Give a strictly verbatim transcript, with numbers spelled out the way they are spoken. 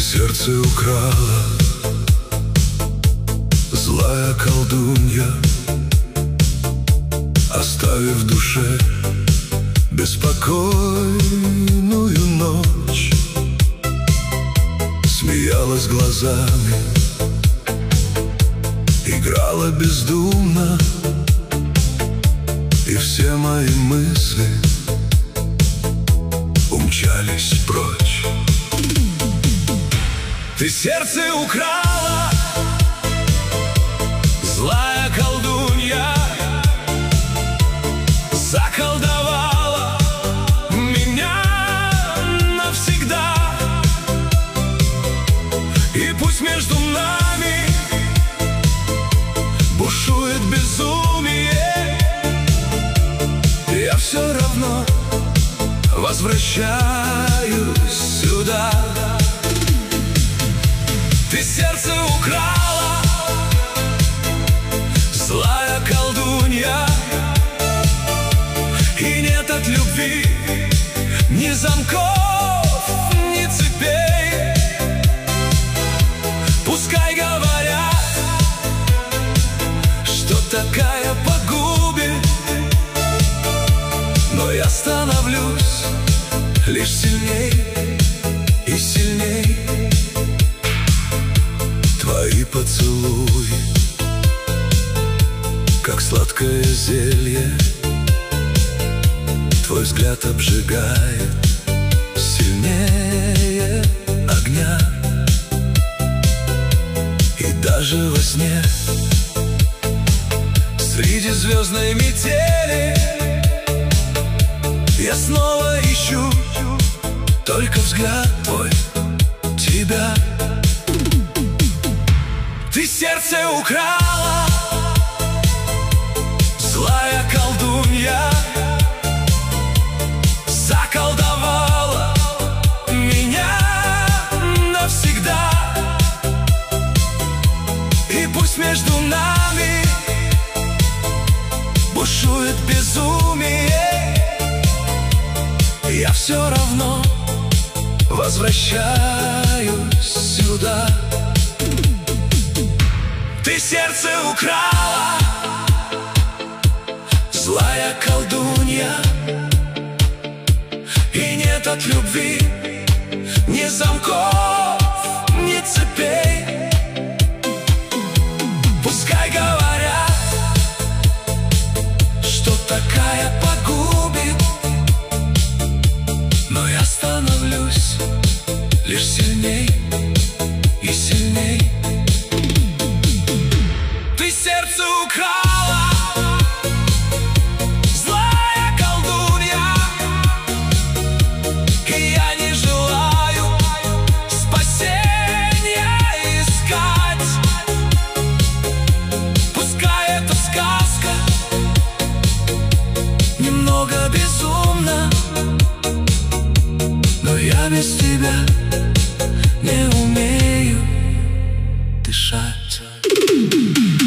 сердце украла злая колдунья, оставив в душе беспокойную ночь. Смеялась глазами, играла бездумно, и все мои мысли умчались прочь. Ты сердце украла, злая колдунья, заколдовала меня навсегда. И пусть между нами бушует безумие, я все равно возвращаюсь сюда. Ты сердце украла, злая колдунья, и нет от любви ни замков, ни цепей. Пускай говорят, что такая погубит, но я становлюсь лишь сильней и сильней. Твои поцелуи, как сладкое зелье, твой взгляд обжигает сильнее огня. И даже во сне, среди звездной метели, я снова ищу только взгляд твой, тебя. Ты сердце украла, злая колдунья, заколдовала меня навсегда. И пусть между нами бушует безумие, я все равно возвращаюсь сюда. Ты сердце украла, злая колдунья, и нет от любви ни замков, ни цепей. Пускай говорят, что такая погубит, но я становлюсь лишь сильней и сильней. Ты сердце украла, злая колдунья, и я не желаю спасения искать. Пускай эта сказка немного безумна, но я без тебя не умею дышать.